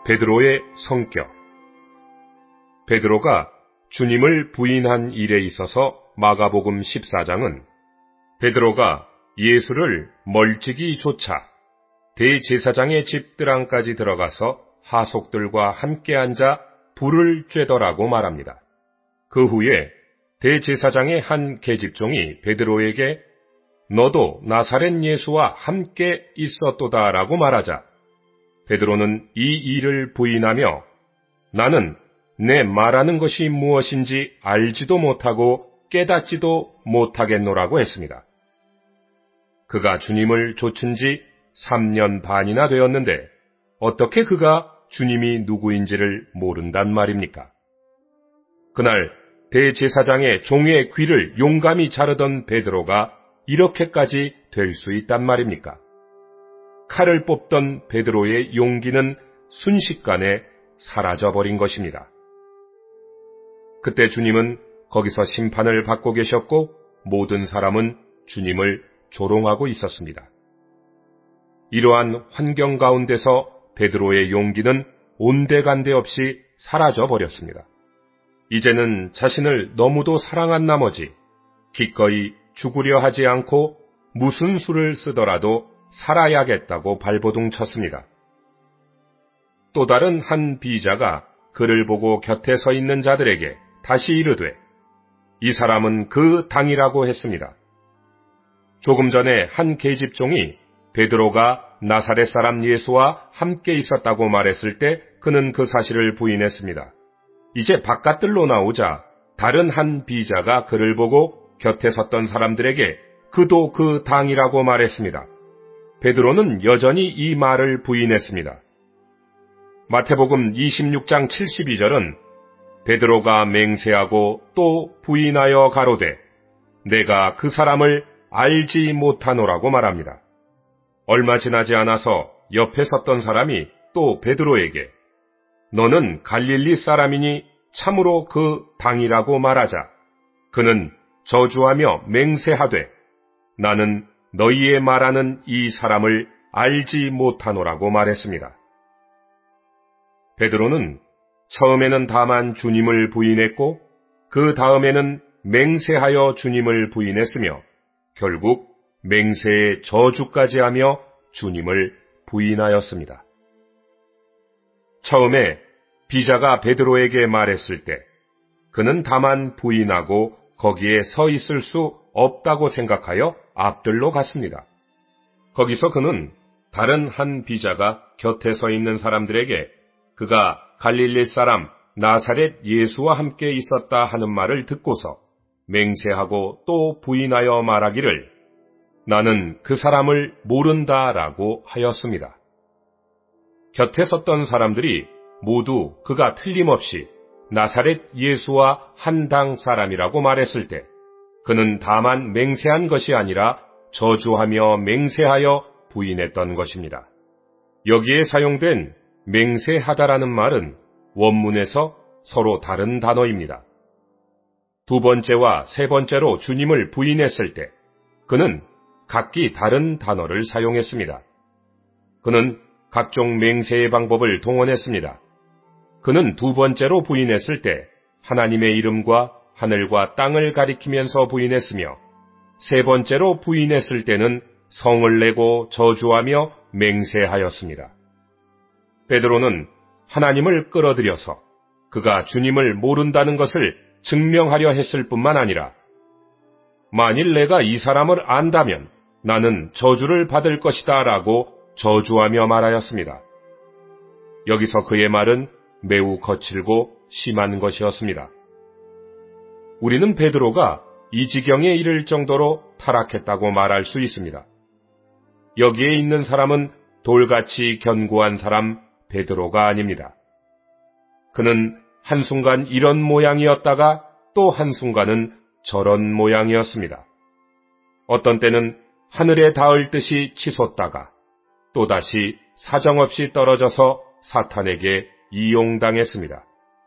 베드로의 성격. 베드로가 주님을 부인한 일에 있어서 마가복음 14장은 베드로가 예수를 멀찍이 쫓아 대제사장의 집드랑까지 들어가서 하속들과 함께 앉아 불을 쬐더라고 말합니다. 그 후에 대제사장의 한 계집종이 베드로에게 너도 나사렛 예수와 함께 있었도다라고 말하자 베드로는 이 일을 부인하며 나는 내 말하는 것이 무엇인지 알지도 못하고 깨닫지도 못하겠노라고 했습니다. 그가 주님을 좇은 지 3년 반이나 되었는데 어떻게 그가 주님이 누구인지를 모른단 말입니까? 그날 대제사장의 종의 귀를 용감히 자르던 베드로가 이렇게까지 될 수 있단 말입니까? 칼을 뽑던 베드로의 용기는 순식간에 사라져버린 것입니다. 그때 주님은 거기서 심판을 받고 계셨고 모든 사람은 주님을 조롱하고 있었습니다. 이러한 환경 가운데서 베드로의 용기는 온데간데 없이 사라져버렸습니다. 이제는 자신을 너무도 사랑한 나머지 기꺼이 죽으려 하지 않고 무슨 수를 쓰더라도 살아야겠다고 발버둥 쳤습니다. 또 다른 한 비자가 그를 보고 곁에 서 있는 자들에게 다시 이르되 이 사람은 그 당이라고 했습니다. 조금 전에 한 계집종이 베드로가 나사렛 사람 예수와 함께 있었다고 말했을 때 그는 그 사실을 부인했습니다. 이제 바깥들로 나오자 다른 한 비자가 그를 보고 곁에 섰던 사람들에게 그도 그 당이라고 말했습니다. 베드로는 여전히 이 말을 부인했습니다. 마태복음 26장 72절은 베드로가 맹세하고 또 부인하여 가로되 내가 그 사람을 알지 못하노라고 말합니다. 얼마 지나지 않아서 옆에 섰던 사람이 또 베드로에게 너는 갈릴리 사람이니 참으로 그 당이라고 말하자 그는 저주하며 맹세하되 나는 너희의 말하는 이 사람을 알지 못하노라고 말했습니다. 베드로는 처음에는 다만 주님을 부인했고 그 다음에는 맹세하여 주님을 부인했으며 결국 맹세의 저주까지 하며 주님을 부인하였습니다. 처음에 비자가 베드로에게 말했을 때 그는 다만 부인하고 거기에 서 있을 수 없다고 생각하여 앞들로 갔습니다. 거기서 그는 다른 한 비자가 곁에 서 있는 사람들에게 그가 갈릴리 사람 나사렛 예수와 함께 있었다 하는 말을 듣고서 맹세하고 또 부인하여 말하기를 나는 그 사람을 모른다라고 하였습니다. 곁에 섰던 사람들이 모두 그가 틀림없이 나사렛 예수와 한 당 사람이라고 말했을 때 그는 다만 맹세한 것이 아니라 저주하며 맹세하여 부인했던 것입니다. 여기에 사용된 맹세하다라는 말은 원문에서 서로 다른 단어입니다. 두 번째와 세 번째로 주님을 부인했을 때 그는 각기 다른 단어를 사용했습니다. 그는 각종 맹세의 방법을 동원했습니다. 그는 두 번째로 부인했을 때 하나님의 이름과 하늘과 땅을 가리키면서 부인했으며 세 번째로 부인했을 때는 성을 내고 저주하며 맹세하였습니다. 베드로는 하나님을 끌어들여서 그가 주님을 모른다는 것을 증명하려 했을 뿐만 아니라 만일 내가 이 사람을 안다면 나는 저주를 받을 것이다 라고 저주하며 말하였습니다. 여기서 그의 말은 매우 거칠고 심한 것이었습니다. 우리는 베드로가 이 지경에 이를 정도로 타락했다고 말할 수 있습니다. 여기에 있는 사람은 돌같이 견고한 사람 베드로가 아닙니다. 그는 한순간 이런 모양이었다가 또 한순간은 저런 모양이었습니다. 어떤 때는 하늘에 닿을 듯이 치솟다가 또다시 사정없이 떨어져서 사탄에게 이용당했습니다.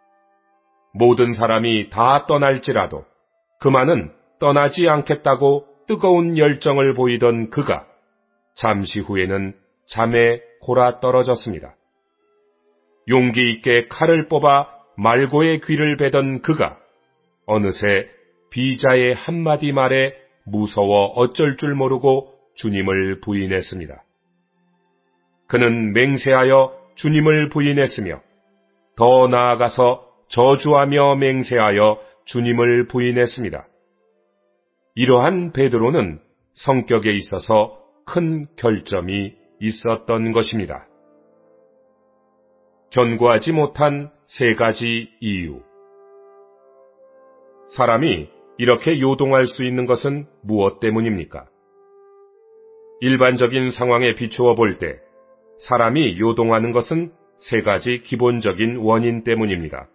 모든 사람이 다 떠날지라도 그만은 떠나지 않겠다고 뜨거운 열정을 보이던 그가 잠시 후에는 잠에 골아 떨어졌습니다. 용기 있게 칼을 뽑아 말고의 귀를 베던 그가 어느새 비자의 한마디 말에 무서워 어쩔 줄 모르고 주님을 부인했습니다. 그는 맹세하여 주님을 부인했으며 더 나아가서 저주하며 맹세하여 주님을 부인했습니다. 이러한 베드로는 성격에 있어서 큰 결점이 있었던 것입니다. 견고하지 못한 3가지 이유. 사람이 이렇게 요동할 수 있는 것은 무엇 때문입니까? 일반적인 상황에 비추어 볼 때 사람이 요동하는 것은 3가지 기본적인 원인 때문입니다.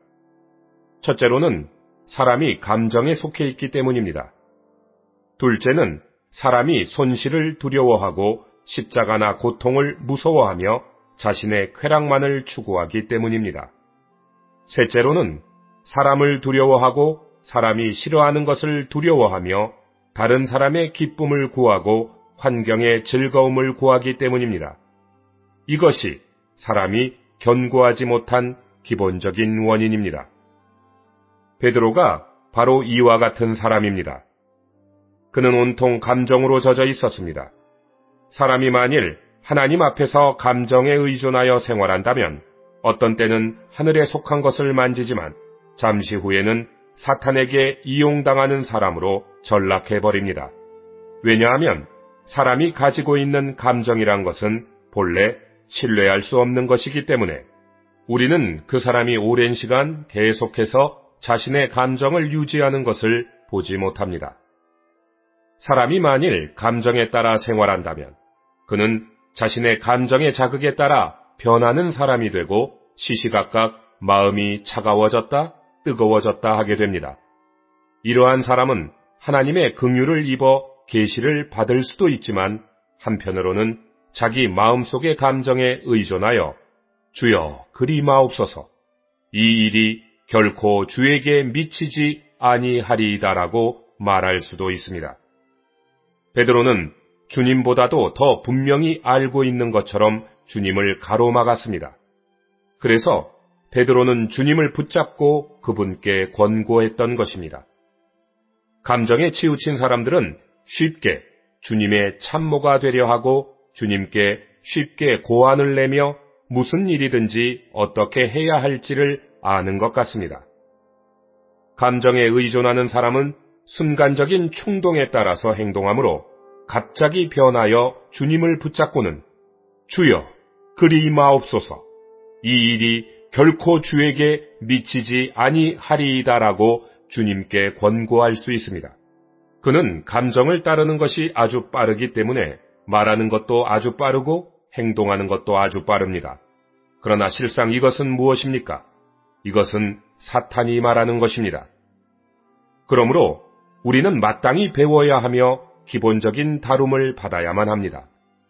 첫째로는 사람이 감정에 속해 있기 때문입니다. 둘째는 사람이 손실을 두려워하고 십자가나 고통을 무서워하며 자신의 쾌락만을 추구하기 때문입니다. 셋째로는 사람을 두려워하고 사람이 싫어하는 것을 두려워하며 다른 사람의 기쁨을 구하고 환경의 즐거움을 구하기 때문입니다. 이것이 사람이 견고하지 못한 기본적인 원인입니다. 베드로가 바로 이와 같은 사람입니다. 그는 온통 감정으로 젖어 있었습니다. 사람이 만일 하나님 앞에서 감정에 의존하여 생활한다면 어떤 때는 하늘에 속한 것을 만지지만 잠시 후에는 사탄에게 이용당하는 사람으로 전락해버립니다. 왜냐하면 사람이 가지고 있는 감정이란 것은 본래 신뢰할 수 없는 것이기 때문에 우리는 그 사람이 오랜 시간 계속해서 자신의 감정을 유지하는 것을 보지 못합니다. 사람이 만일 감정에 따라 생활한다면 그는 자신의 감정의 자극에 따라 변하는 사람이 되고 시시각각 마음이 차가워졌다, 뜨거워졌다 하게 됩니다. 이러한 사람은 하나님의 긍휼을 입어 계시를 받을 수도 있지만 한편으로는 자기 마음속의 감정에 의존하여 주여 그리 마옵소서, 이 일이 결코 주에게 미치지 아니하리이다라고 말할 수도 있습니다. 베드로는 주님보다도 더 분명히 알고 있는 것처럼 주님을 가로막았습니다. 그래서 베드로는 주님을 붙잡고 그분께 권고했던 것입니다. 감정에 치우친 사람들은 쉽게 주님의 참모가 되려 하고 주님께 쉽게 고한을 내며 무슨 일이든지 어떻게 해야 할지를 아는 것 같습니다. 감정에 의존하는 사람은 순간적인 충동에 따라서 행동하므로 갑자기 변하여 주님을 붙잡고는 주여 그리 마옵소서, 이 일이 결코 주에게 미치지 아니하리이다라고 주님께 권고할 수 있습니다. 그는 감정을 따르는 것이 아주 빠르기 때문에 말하는 것도 아주 빠르고 행동하는 것도 아주 빠릅니다. 그러나 실상 이것은 무엇입니까? 이것은 사탄이 말하는 것입니다. 그러므로 우리는 마땅히 배워야 하며 기본적인 다룸을 받아야만 합니다.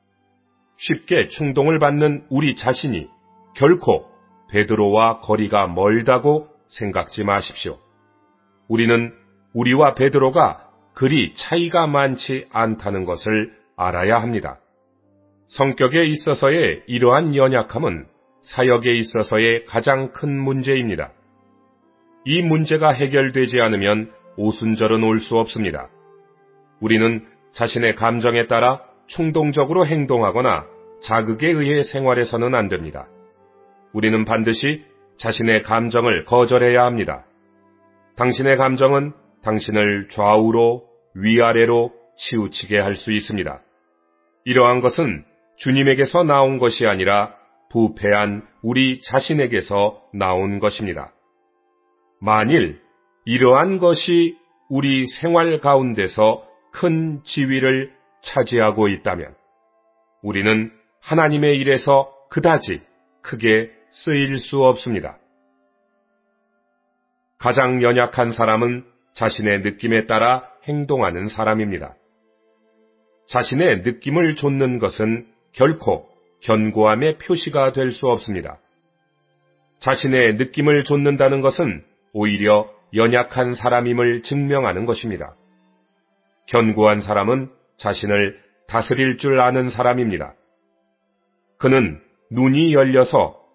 쉽게 충동을 받는 우리 자신이 결코 베드로와 거리가 멀다고 생각지 마십시오. 우리는 우리와 베드로가 그리 차이가 많지 않다는 것을 알아야 합니다. 성격에 있어서의 이러한 연약함은 사역에 있어서의 가장 큰 문제입니다. 이 문제가 해결되지 않으면 오순절은 올 수 없습니다. 우리는 자신의 감정에 따라 충동적으로 행동하거나 자극에 의해 생활해서는 안 됩니다. 우리는 반드시 자신의 감정을 거절해야 합니다. 당신의 감정은 당신을 좌우로 위아래로 치우치게 할 수 있습니다. 이러한 것은 주님에게서 나온 것이 아니라 부패한 우리 자신에게서 나온 것입니다. 만일 이러한 것이 우리 생활 가운데서 큰 지위를 차지하고 있다면 우리는 하나님의 일에서 그다지 크게 쓰일 수 없습니다. 가장 연약한 사람은 자신의 느낌에 따라 행동하는 사람입니다. 자신의 느낌을 좇는 것은 결코 견고함의 표시가 될 수 없습니다. 자신의 느낌을 좇는다는 것은 오히려 연약한 사람임을 증명하는 것입니다. 견고한 사람은 자신을 다스릴 줄 아는 사람입니다. 그는 눈이 열려서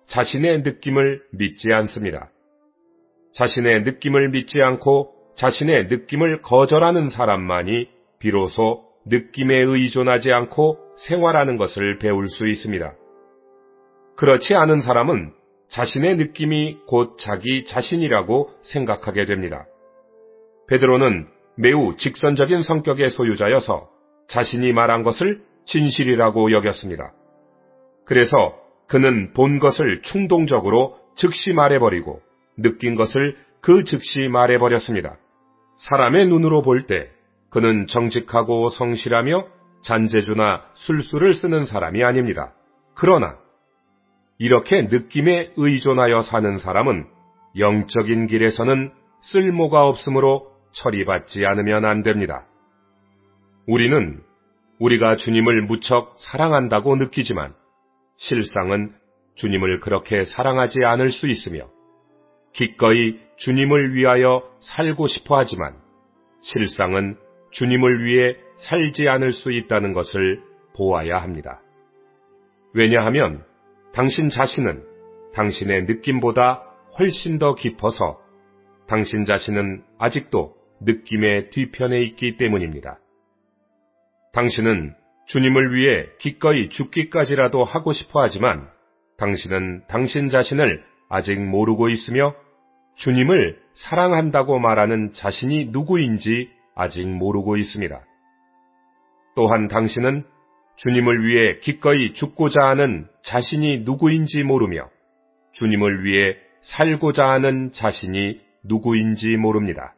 자신의 느낌을 믿지 않습니다. 자신의 느낌을 믿지 않고 자신의 느낌을 거절하는 사람만이 비로소 느낌에 의존하지 않고 생활하는 것을 배울 수 있습니다. 그렇지 않은 사람은 자신의 느낌이 곧 자기 자신이라고 생각하게 됩니다. 베드로는 매우 직선적인 성격의 소유자여서 자신이 말한 것을 진실이라고 여겼습니다. 그래서 그는 본 것을 충동적으로 즉시 말해버리고 느낀 것을 그 즉시 말해버렸습니다. 사람의 눈으로 볼 때 그는 정직하고 성실하며 잔재주나 술수를 쓰는 사람이 아닙니다. 그러나 이렇게 느낌에 의존하여 사는 사람은 영적인 길에서는 쓸모가 없으므로 처리받지 않으면 안 됩니다. 우리는 우리가 주님을 무척 사랑한다고 느끼지만 실상은 주님을 그렇게 사랑하지 않을 수 있으며 기꺼이 주님을 위하여 살고 싶어 하지만 실상은 주님을 위해 살지 않을 수 있다는 것을 보아야 합니다. 왜냐하면 당신 자신은 당신의 느낌보다 훨씬 더 깊어서 당신 자신은 아직도 느낌의 뒤편에 있기 때문입니다. 당신은 주님을 위해 기꺼이 죽기까지라도 하고 싶어 하지만 당신은 당신 자신을 아직 모르고 있으며 주님을 사랑한다고 말하는 자신이 누구인지 아직 모르고 있습니다. 또한 당신은 주님을 위해 기꺼이 죽고자 하는 자신이 누구인지 모르며 주님을 위해 살고자 하는 자신이 누구인지 모릅니다.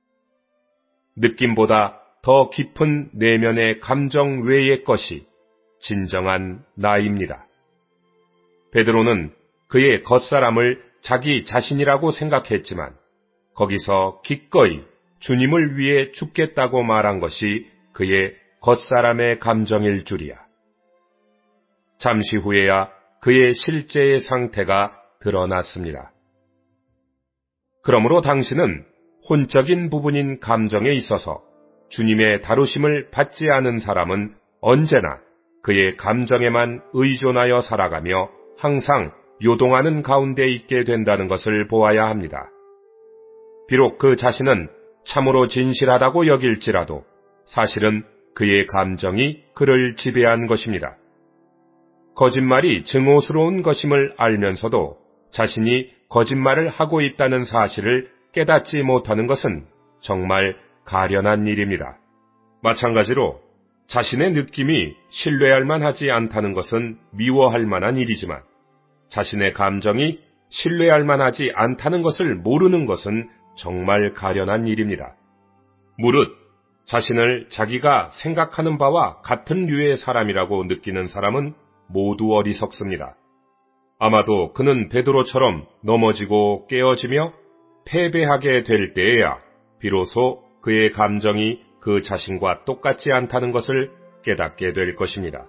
느낌보다 더 깊은 내면의 감정 외의 것이 진정한 나입니다. 베드로는 그의 겉사람을 자기 자신이라고 생각했지만 거기서 기꺼이 주님을 위해 죽겠다고 말한 것이 그의 겉사람의 감정일 줄이야. 잠시 후에야 그의 실제의 상태가 드러났습니다. 그러므로 당신은 혼적인 부분인 감정에 있어서 주님의 다루심을 받지 않은 사람은 언제나 그의 감정에만 의존하여 살아가며 항상 요동하는 가운데 있게 된다는 것을 보아야 합니다. 비록 그 자신은 참으로 진실하다고 여길지라도 사실은 그의 감정이 그를 지배한 것입니다. 거짓말이 증오스러운 것임을 알면서도 자신이 거짓말을 하고 있다는 사실을 깨닫지 못하는 것은 정말 가련한 일입니다. 마찬가지로 자신의 느낌이 신뢰할 만하지 않다는 것은 미워할 만한 일이지만 자신의 감정이 신뢰할 만하지 않다는 것을 모르는 것은 정말 가련한 일입니다. 무릇 자신을 자기가 생각하는 바와 같은 류의 사람이라고 느끼는 사람은 모두 어리석습니다. 아마도 그는 베드로처럼 넘어지고 깨어지며 패배하게 될 때에야 비로소 그의 감정이 그 자신과 똑같지 않다는 것을 깨닫게 될 것입니다.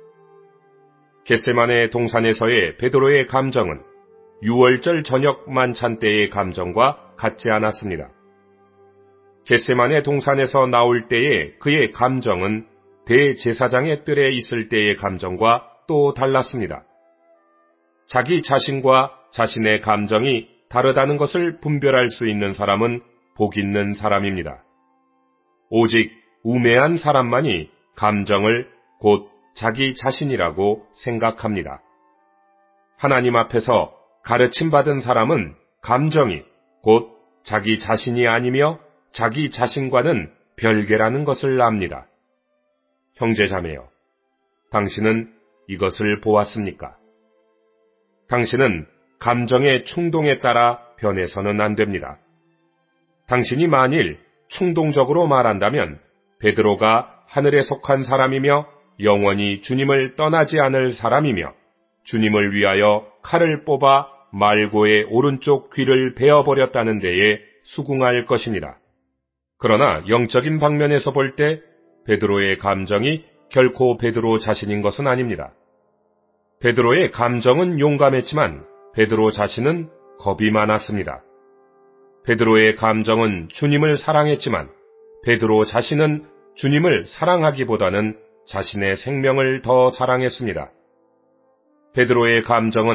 겟세마네 동산에서의 베드로의 감정은 6월절 저녁 만찬 때의 감정과 같지 않았습니다. 겟세마네 동산에서 나올 때의 그의 감정은 대제사장의 뜰에 있을 때의 감정과 또 달랐습니다. 자기 자신과 자신의 감정이 다르다는 것을 분별할 수 있는 사람은 복 있는 사람입니다. 오직 우매한 사람만이 감정을 곧 자기 자신이라고 생각합니다. 하나님 앞에서 가르침받은 사람은 감정이 곧 자기 자신이 아니며 자기 자신과는 별개라는 것을 압니다. 형제자매여, 당신은 이것을 보았습니까? 당신은 감정의 충동에 따라 변해서는 안 됩니다. 당신이 만일 충동적으로 말한다면 베드로가 하늘에 속한 사람이며 영원히 주님을 떠나지 않을 사람이며 주님을 위하여 칼을 뽑아 말고의 오른쪽 귀를 베어버렸다는 데에 수긍할 것입니다. 그러나 영적인 방면에서 볼 때 베드로의 감정이 결코 베드로 자신인 것은 아닙니다. 베드로의 감정은 용감했지만 베드로 자신은 겁이 많았습니다. 베드로의 감정은 주님을 사랑했지만 베드로 자신은 주님을 사랑하기보다는 자신의 생명을 더 사랑했습니다. 베드로의 감정은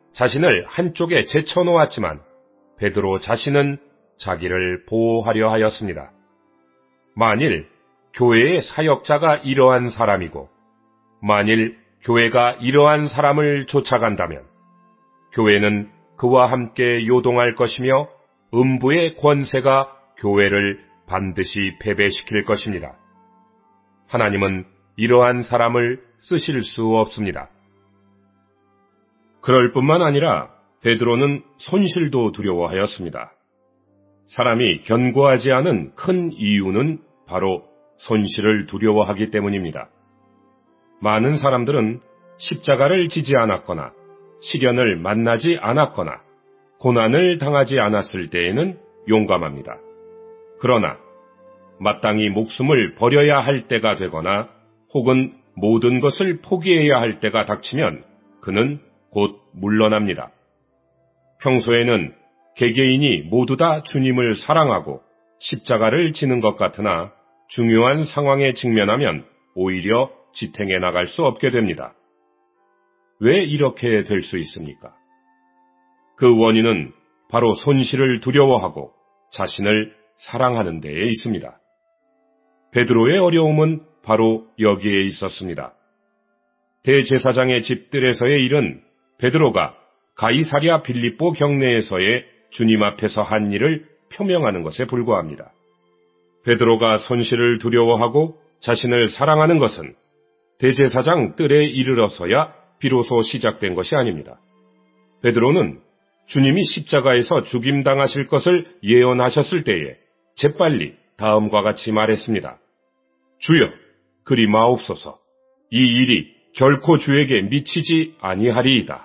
자신을 한쪽에 제쳐놓았지만 베드로 자신은 자기를 보호하려 하였습니다. 만일 교회의 사역자가 이러한 사람이고 만일 교회가 이러한 사람을 쫓아간다면 교회는 그와 함께 요동할 것이며 음부의 권세가 교회를 반드시 패배시킬 것입니다. 하나님은 이러한 사람을 쓰실 수 없습니다. 그럴 뿐만 아니라 베드로는 손실도 두려워하였습니다. 사람이 견고하지 않은 큰 이유는 바로 손실을 두려워하기 때문입니다. 많은 사람들은 십자가를 지지 않았거나 시련을 만나지 않았거나 고난을 당하지 않았을 때에는 용감합니다. 그러나 마땅히 목숨을 버려야 할 때가 되거나 혹은 모든 것을 포기해야 할 때가 닥치면 그는 곧 물러납니다. 평소에는 개개인이 모두 다 주님을 사랑하고 십자가를 지는 것 같으나 중요한 상황에 직면하면 오히려 지탱해 나갈 수 없게 됩니다. 왜 이렇게 될 수 있습니까? 그 원인은 바로 손실을 두려워하고 자신을 사랑하는 데에 있습니다. 베드로의 어려움은 바로 여기에 있었습니다. 대제사장의 집들에서의 일은 베드로가 가이사랴 빌립보 경내에서의 주님 앞에서 한 일을 표명하는 것에 불과합니다. 베드로가 손실을 두려워하고 자신을 사랑하는 것은 대제사장 뜰에 이르러서야 비로소 시작된 것이 아닙니다. 베드로는 주님이 십자가에서 죽임당하실 것을 예언하셨을 때에 재빨리 다음과 같이 말했습니다. 주여, 그리 마옵소서. 이 일이 결코 주에게 미치지 아니하리이다.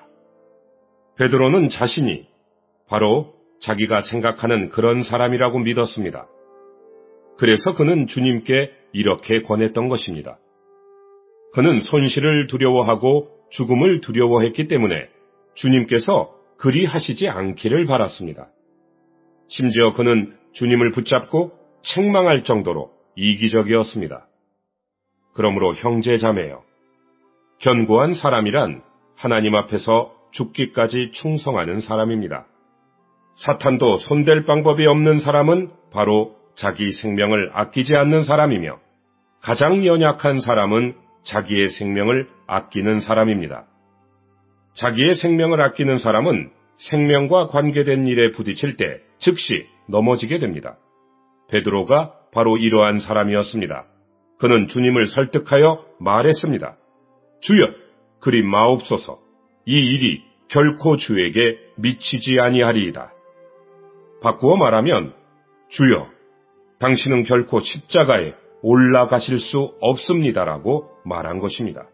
베드로는 자신이 바로 자기가 생각하는 그런 사람이라고 믿었습니다. 그래서 그는 주님께 이렇게 권했던 것입니다. 그는 손실을 두려워하고 죽음을 두려워했기 때문에 주님께서 그리 하시지 않기를 바랐습니다. 심지어 그는 주님을 붙잡고 책망할 정도로 이기적이었습니다. 그러므로 형제자매여, 견고한 사람이란 하나님 앞에서 죽기까지 충성하는 사람입니다. 사탄도 손댈 방법이 없는 사람은 바로 자기 생명을 아끼지 않는 사람이며 가장 연약한 사람은 자기의 생명을 아끼는 사람입니다. 자기의 생명을 아끼는 사람은 생명과 관계된 일에 부딪힐 때 즉시 넘어지게 됩니다. 베드로가 바로 이러한 사람이었습니다. 그는 주님을 설득하여 말했습니다. 주여, 그리 마옵소서. 이 일이 결코 주에게 미치지 아니하리이다. 바꾸어 말하면 주여, 당신은 결코 십자가에 올라가실 수 없습니다라고 말한 것입니다.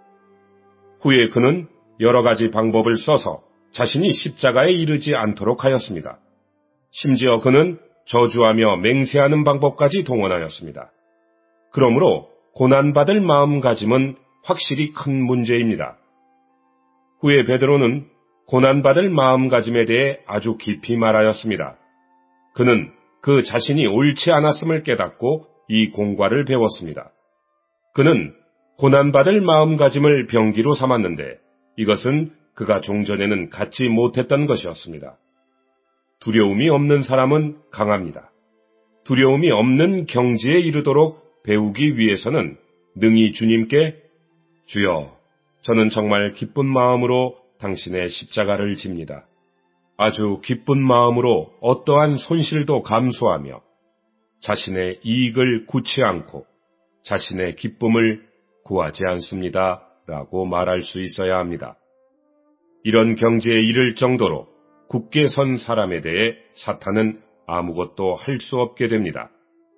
후에 그는 여러 가지 방법을 써서 자신이 십자가에 이르지 않도록 하였습니다. 심지어 그는 저주하며 맹세하는 방법까지 동원하였습니다. 그러므로 고난받을 마음가짐은 확실히 큰 문제입니다. 후에 베드로는 고난받을 마음가짐에 대해 아주 깊이 말하였습니다. 그는 그 자신이 옳지 않았음을 깨닫고 이 공과를 배웠습니다. 그는 고난받을 마음가짐을 병기로 삼았는데 이것은 그가 종전에는 갖지 못했던 것이었습니다. 두려움이 없는 사람은 강합니다. 두려움이 없는 경지에 이르도록 배우기 위해서는 능히 주님께 주여, 저는 정말 기쁜 마음으로 당신의 십자가를 집니다. 아주 기쁜 마음으로 어떠한 손실도 감수하며 자신의 이익을 구치 않고 자신의 기쁨을 구하지 않습니다. 라고 말할 수 있어야 합니다. 이런 경지에 이를 정도로 굳게 선 사람에 대해 사탄은 아무것도 할 수 없게 됩니다.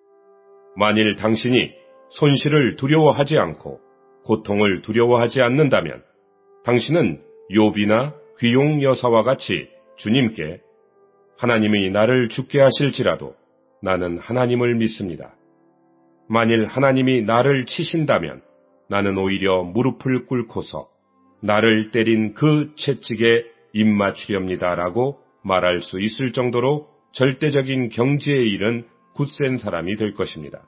만일 당신이 손실을 두려워하지 않고 고통을 두려워하지 않는다면 당신은 욥이나 귀용 여사와 같이 주님께 하나님이 나를 죽게 하실지라도 나는 하나님을 믿습니다. 만일 하나님이 나를 치신다면 나는 오히려 무릎을 꿇고서 나를 때린 그 채찍에 입맞추렵니다라고 말할 수 있을 정도로 절대적인 경지에 이른 굳센 사람이 될 것입니다.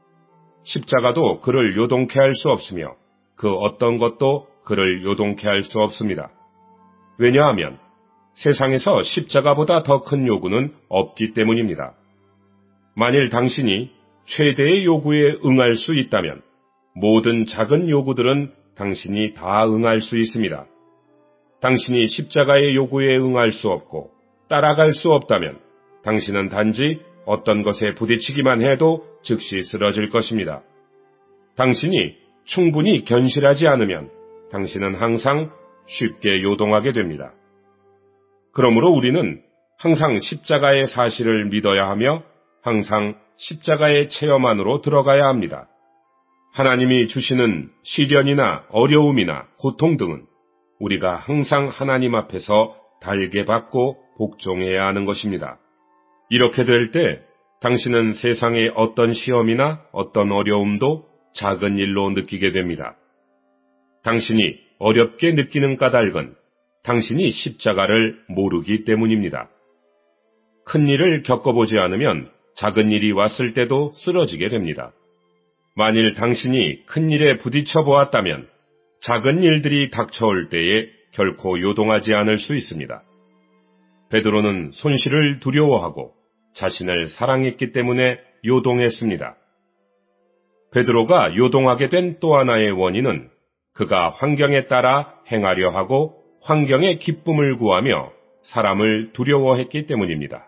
십자가도 그를 요동케 할 수 없으며 그 어떤 것도 그를 요동케 할 수 없습니다. 왜냐하면 세상에서 십자가보다 더 큰 요구는 없기 때문입니다. 만일 당신이 최대의 요구에 응할 수 있다면 모든 작은 요구들은 당신이 다 응할 수 있습니다. 당신이 십자가의 요구에 응할 수 없고 따라갈 수 없다면 당신은 단지 어떤 것에 부딪히기만 해도 즉시 쓰러질 것입니다. 당신이 충분히 견실하지 않으면 당신은 항상 쉽게 요동하게 됩니다. 그러므로 우리는 항상 십자가의 사실을 믿어야 하며 항상 십자가의 체험 안으로 들어가야 합니다. 하나님이 주시는 시련이나 어려움이나 고통 등은 우리가 항상 하나님 앞에서 달게 받고 복종해야 하는 것입니다. 이렇게 될 때 당신은 세상의 어떤 시험이나 어떤 어려움도 작은 일로 느끼게 됩니다. 당신이 어렵게 느끼는 까닭은 당신이 십자가를 모르기 때문입니다. 큰 일을 겪어보지 않으면 작은 일이 왔을 때도 쓰러지게 됩니다. 만일 당신이 큰 일에 부딪혀 보았다면 작은 일들이 닥쳐올 때에 결코 요동하지 않을 수 있습니다. 베드로는 손실을 두려워하고 자신을 사랑했기 때문에 요동했습니다. 베드로가 요동하게 된 또 하나의 원인은 그가 환경에 따라 행하려 하고 환경의 기쁨을 구하며 사람을 두려워했기 때문입니다.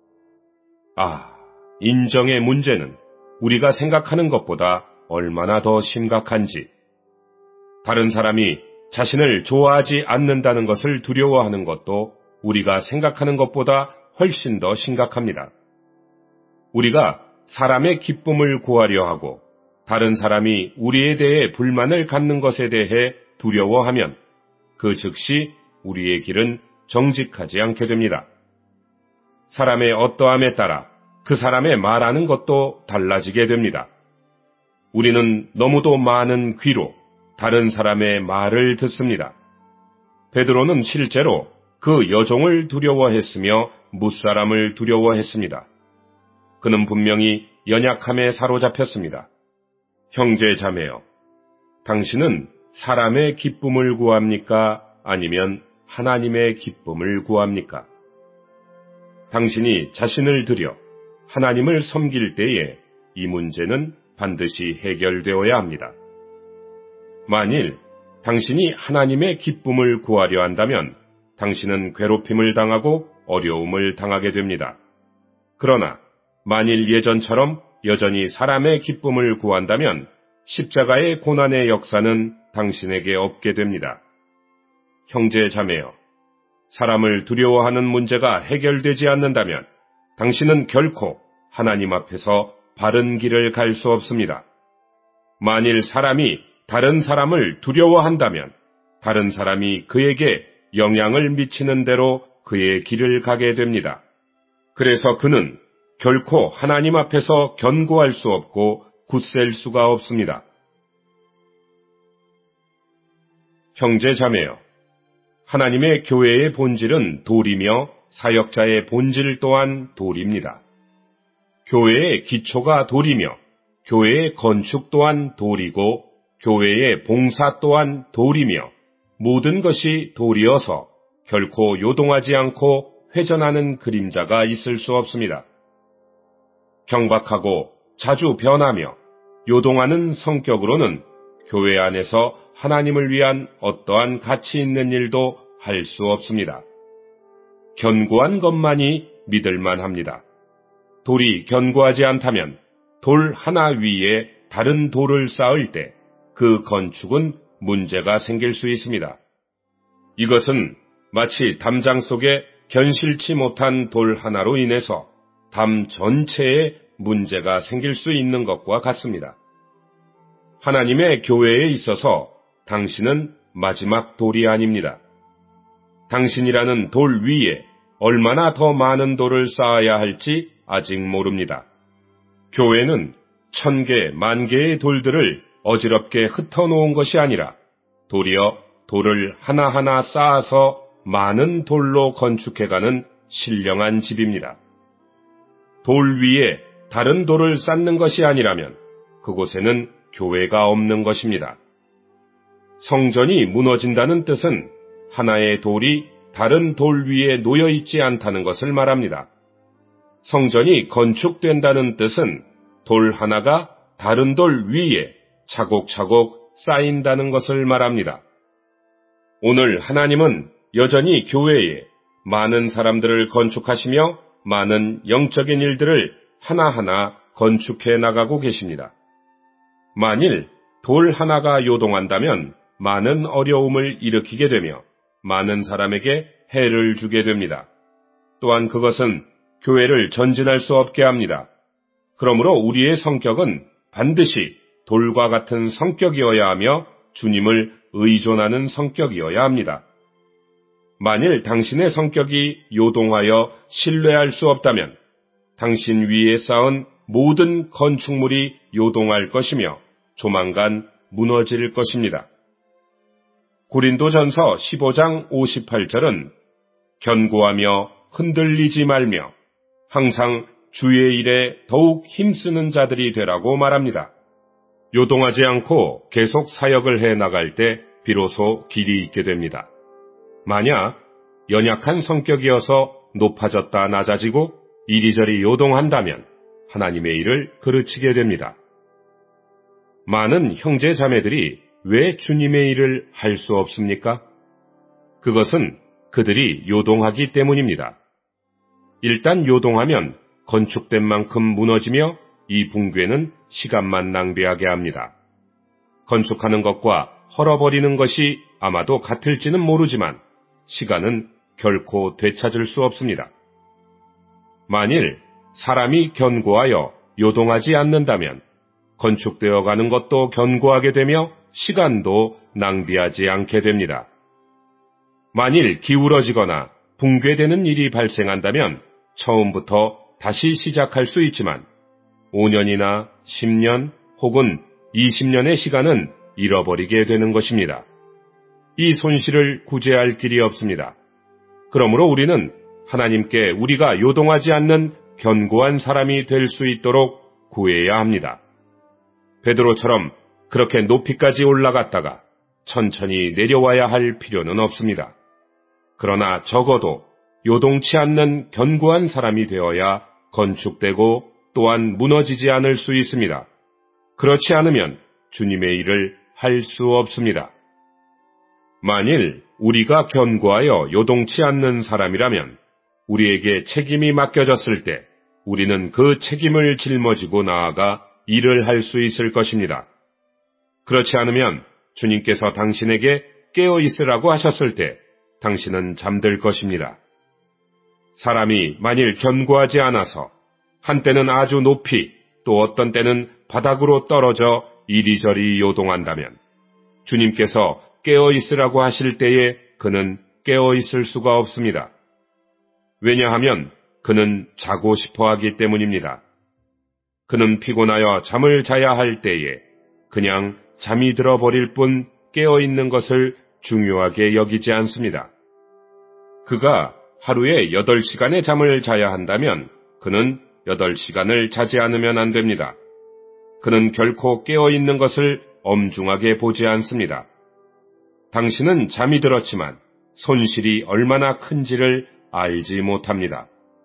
인정의 문제는 우리가 생각하는 것보다 얼마나 더 심각한지, 다른 사람이 자신을 좋아하지 않는다는 것을 두려워하는 것도 우리가 생각하는 것보다 훨씬 더 심각합니다. 우리가 사람의 기쁨을 구하려 하고 다른 사람이 우리에 대해 불만을 갖는 것에 대해 두려워하면 그 즉시 우리의 길은 정직하지 않게 됩니다. 사람의 어떠함에 따라 그 사람의 말하는 것도 달라지게 됩니다. 우리는 너무도 많은 귀로 다른 사람의 말을 듣습니다. 베드로는 실제로 그 여종을 두려워했으며 무사람을 두려워했습니다. 그는 분명히 연약함에 사로잡혔습니다. 형제 자매여, 당신은 사람의 기쁨을 구합니까? 아니면 하나님의 기쁨을 구합니까? 당신이 자신을 들여 하나님을 섬길 때에 이 문제는 반드시 해결되어야 합니다. 만일 당신이 하나님의 기쁨을 구하려 한다면 당신은 괴롭힘을 당하고 어려움을 당하게 됩니다. 그러나 만일 예전처럼 여전히 사람의 기쁨을 구한다면 십자가의 고난의 역사는 당신에게 없게 됩니다. 형제 자매여, 사람을 두려워하는 문제가 해결되지 않는다면 당신은 결코 하나님 앞에서 바른 길을 갈 수 없습니다. 만일 사람이 다른 사람을 두려워한다면 다른 사람이 그에게 영향을 미치는 대로 그의 길을 가게 됩니다. 그래서 그는 결코 하나님 앞에서 견고할 수 없고 굳셀 수가 없습니다. 형제 자매여, 하나님의 교회의 본질은 돌이며 사역자의 본질 또한 돌입니다. 교회의 기초가 돌이며 교회의 건축 또한 돌이고 교회의 봉사 또한 돌이며 모든 것이 돌이어서 결코 요동하지 않고 회전하는 그림자가 있을 수 없습니다. 경박하고 자주 변하며 요동하는 성격으로는 교회 안에서 하나님을 위한 어떠한 가치 있는 일도 할 수 없습니다. 견고한 것만이 믿을만 합니다. 돌이 견고하지 않다면 돌 하나 위에 다른 돌을 쌓을 때 그 건축은 문제가 생길 수 있습니다. 이것은 마치 담장 속에 견실치 못한 돌 하나로 인해서 담 전체에 문제가 생길 수 있는 것과 같습니다. 하나님의 교회에 있어서 당신은 마지막 돌이 아닙니다. 당신이라는 돌 위에 얼마나 더 많은 돌을 쌓아야 할지 아직 모릅니다. 교회는 1000개, 10,000개의 돌들을 어지럽게 흩어놓은 것이 아니라 도리어 돌을 하나하나 쌓아서 많은 돌로 건축해가는 신령한 집입니다. 돌 위에 다른 돌을 쌓는 것이 아니라면 그곳에는 교회가 없는 것입니다. 성전이 무너진다는 뜻은 하나의 돌이 다른 돌 위에 놓여 있지 않다는 것을 말합니다. 성전이 건축된다는 뜻은 돌 하나가 다른 돌 위에 차곡차곡 쌓인다는 것을 말합니다. 오늘 하나님은 여전히 교회에 많은 사람들을 건축하시며 많은 영적인 일들을 하나하나 건축해 나가고 계십니다. 만일 돌 하나가 요동한다면 많은 어려움을 일으키게 되며 많은 사람에게 해를 주게 됩니다. 또한 그것은 교회를 전진할 수 없게 합니다. 그러므로 우리의 성격은 반드시 돌과 같은 성격이어야 하며 주님을 의존하는 성격이어야 합니다. 만일 당신의 성격이 요동하여 신뢰할 수 없다면 당신 위에 쌓은 모든 건축물이 요동할 것이며 조만간 무너질 것입니다. 고린도전서 15장 58절은 견고하며 흔들리지 말며 항상 주의 일에 더욱 힘쓰는 자들이 되라고 말합니다. 요동하지 않고 계속 사역을 해 나갈 때 비로소 길이 있게 됩니다. 만약 연약한 성격이어서 높아졌다 낮아지고 이리저리 요동한다면 하나님의 일을 그르치게 됩니다. 많은 형제 자매들이 왜 주님의 일을 할 수 없습니까? 그것은 그들이 요동하기 때문입니다. 일단 요동하면 건축된 만큼 무너지며 이 붕괴는 시간만 낭비하게 합니다. 건축하는 것과 헐어버리는 것이 아마도 같을지는 모르지만 시간은 결코 되찾을 수 없습니다. 만일 사람이 견고하여 요동하지 않는다면 건축되어 가는 것도 견고하게 되며 시간도 낭비하지 않게 됩니다. 만일 기울어지거나 붕괴되는 일이 발생한다면 처음부터 다시 시작할 수 있지만 5년이나 10년 혹은 20년의 시간은 잃어버리게 되는 것입니다. 이 손실을 구제할 길이 없습니다. 그러므로 우리는 하나님께 우리가 요동하지 않는 견고한 사람이 될 수 있도록 구해야 합니다. 베드로처럼 그렇게 높이까지 올라갔다가 천천히 내려와야 할 필요는 없습니다. 그러나 적어도 요동치 않는 견고한 사람이 되어야 건축되고 또한 무너지지 않을 수 있습니다. 그렇지 않으면 주님의 일을 할 수 없습니다. 만일 우리가 견고하여 요동치 않는 사람이라면 우리에게 책임이 맡겨졌을 때 우리는 그 책임을 짊어지고 나아가 일을 할 수 있을 것입니다. 그렇지 않으면 주님께서 당신에게 깨어 있으라고 하셨을 때 당신은 잠들 것입니다. 사람이 만일 견고하지 않아서 한때는 아주 높이 또 어떤 때는 바닥으로 떨어져 이리저리 요동한다면 주님께서 깨어 있으라고 하실 때에 그는 깨어 있을 수가 없습니다. 왜냐하면 그는 자고 싶어 하기 때문입니다. 그는 피곤하여 잠을 자야 할 때에 그냥 잠이 들어버릴 뿐 깨어 있는 것을 중요하게 여기지 않습니다. 그가 하루에 8시간의 잠을 자야 한다면 그는 8시간을 자지 않으면 안 됩니다. 그는 결코 깨어 있는 것을 엄중하게 보지 않습니다. 당신은 잠이 들었지만 손실이 얼마나 큰지를 알지 못합니다.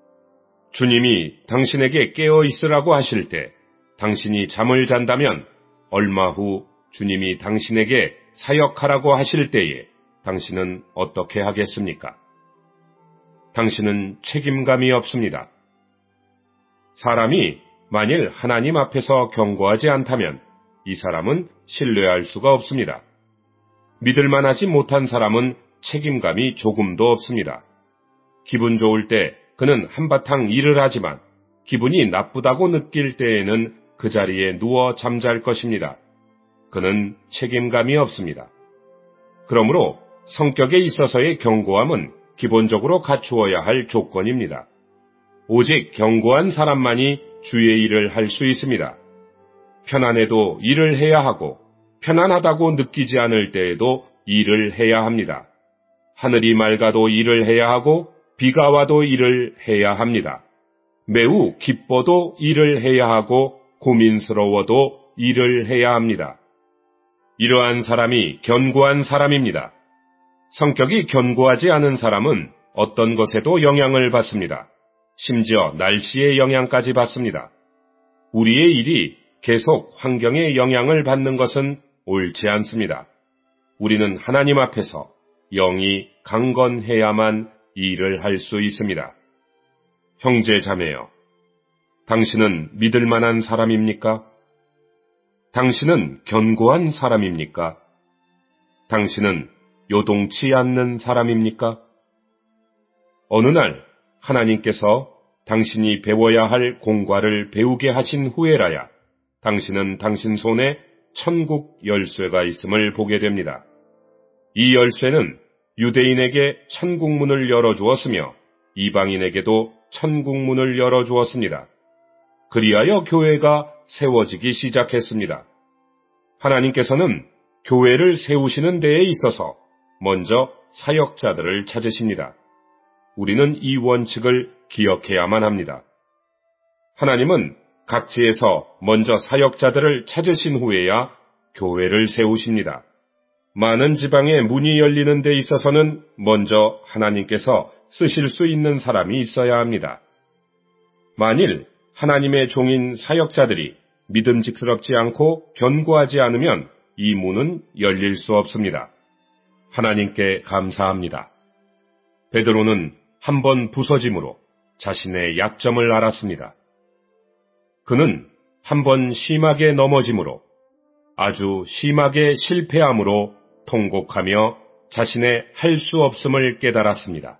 주님이 당신에게 깨어 있으라고 하실 때 당신이 잠을 잔다면 얼마 후 주님이 당신에게 사역하라고 하실 때에 당신은 어떻게 하겠습니까? 당신은 책임감이 없습니다. 사람이 만일 하나님 앞에서 견고하지 않다면 이 사람은 신뢰할 수가 없습니다. 믿을만하지 못한 사람은 책임감이 조금도 없습니다. 기분 좋을 때 그는 한바탕 일을 하지만 기분이 나쁘다고 느낄 때에는 그 자리에 누워 잠잘 것입니다. 그는 책임감이 없습니다. 그러므로 성격에 있어서의 견고함은 기본적으로 갖추어야 할 조건입니다. 오직 견고한 사람만이 주의 일을 할 수 있습니다. 편안해도 일을 해야 하고 편안하다고 느끼지 않을 때에도 일을 해야 합니다. 하늘이 맑아도 일을 해야 하고 비가 와도 일을 해야 합니다. 매우 기뻐도 일을 해야 하고 고민스러워도 일을 해야 합니다. 이러한 사람이 견고한 사람입니다. 성격이 견고하지 않은 사람은 어떤 것에도 영향을 받습니다. 심지어 날씨의 영향까지 받습니다. 우리의 일이 계속 환경의 영향을 받는 것은 옳지 않습니다. 우리는 하나님 앞에서 영이 강건해야만 일을 할 수 있습니다. 형제 자매여, 당신은 믿을 만한 사람입니까? 당신은 견고한 사람입니까? 당신은 요동치 않는 사람입니까? 어느 날 하나님께서 당신이 배워야 할 공과를 배우게 하신 후에라야 당신은 당신 손에 천국 열쇠가 있음을 보게 됩니다. 이 열쇠는 유대인에게 천국문을 열어주었으며 이방인에게도 천국문을 열어주었습니다. 그리하여 교회가 세워지기 시작했습니다. 하나님께서는 교회를 세우시는 데에 있어서 먼저 사역자들을 찾으십니다. 우리는 이 원칙을 기억해야만 합니다. 하나님은 각지에서 먼저 사역자들을 찾으신 후에야 교회를 세우십니다. 많은 지방에 문이 열리는 데 있어서는 먼저 하나님께서 쓰실 수 있는 사람이 있어야 합니다. 만일 하나님의 종인 사역자들이 믿음직스럽지 않고 견고하지 않으면 이 문은 열릴 수 없습니다. 하나님께 감사합니다. 베드로는 한 번 부서짐으로 자신의 약점을 알았습니다. 그는 한 번 심하게 넘어짐으로 아주 심하게 실패함으로 통곡하며 자신의 할 수 없음을 깨달았습니다.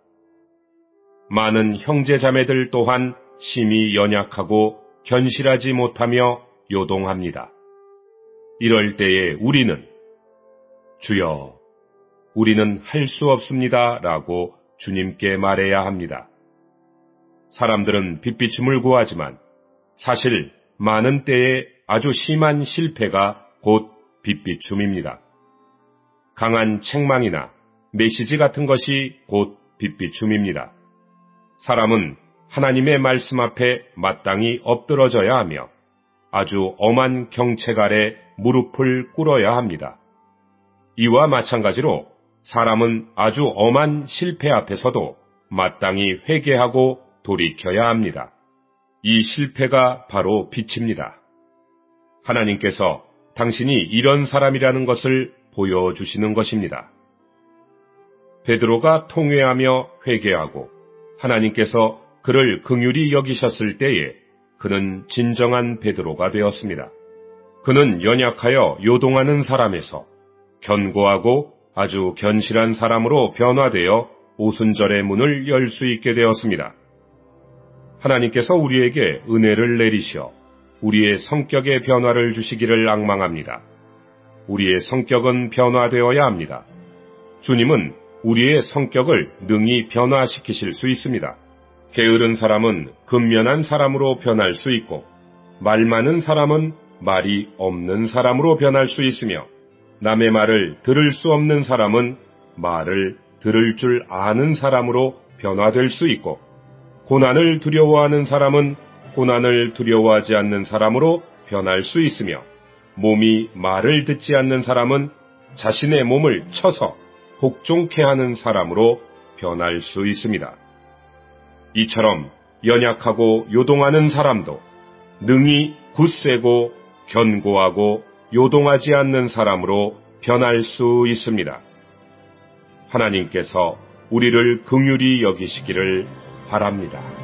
많은 형제자매들 또한 심히 연약하고 견실하지 못하며 요동합니다. 이럴 때에 우리는 주여, 우리는 할 수 없습니다 라고 주님께 말해야 합니다. 사람들은 빚비춤을 구하지만 사실 많은 때에 아주 심한 실패가 곧 빚비춤입니다. 강한 책망이나 메시지 같은 것이 곧 빚비춤입니다. 사람은 하나님의 말씀 앞에 마땅히 엎드러져야 하며 아주 엄한 경책 아래 무릎을 꿇어야 합니다. 이와 마찬가지로 사람은 아주 엄한 실패 앞에서도 마땅히 회개하고 돌이켜야 합니다. 이 실패가 바로 빛입니다. 하나님께서 당신이 이런 사람이라는 것을 보여주시는 것입니다. 베드로가 통회하며 회개하고 하나님께서 그를 긍휼히 여기셨을 때에 그는 진정한 베드로가 되었습니다. 그는 연약하여 요동하는 사람에서 견고하고 아주 견실한 사람으로 변화되어 오순절의 문을 열 수 있게 되었습니다. 하나님께서 우리에게 은혜를 내리시어 우리의 성격의 변화를 주시기를 앙망합니다. 우리의 성격은 변화되어야 합니다. 주님은 우리의 성격을 능히 변화시키실 수 있습니다. 게으른 사람은 근면한 사람으로 변할 수 있고 말 많은 사람은 말이 없는 사람으로 변할 수 있으며 남의 말을 들을 수 없는 사람은 말을 들을 줄 아는 사람으로 변화될 수 있고 고난을 두려워하는 사람은 고난을 두려워하지 않는 사람으로 변할 수 있으며 몸이 말을 듣지 않는 사람은 자신의 몸을 쳐서 복종케 하는 사람으로 변할 수 있습니다. 이처럼 연약하고 요동하는 사람도 능히 굳세고 견고하고 요동하지 않는 사람으로 변할 수 있습니다. 하나님께서 우리를 긍휼히 여기시기를 바랍니다.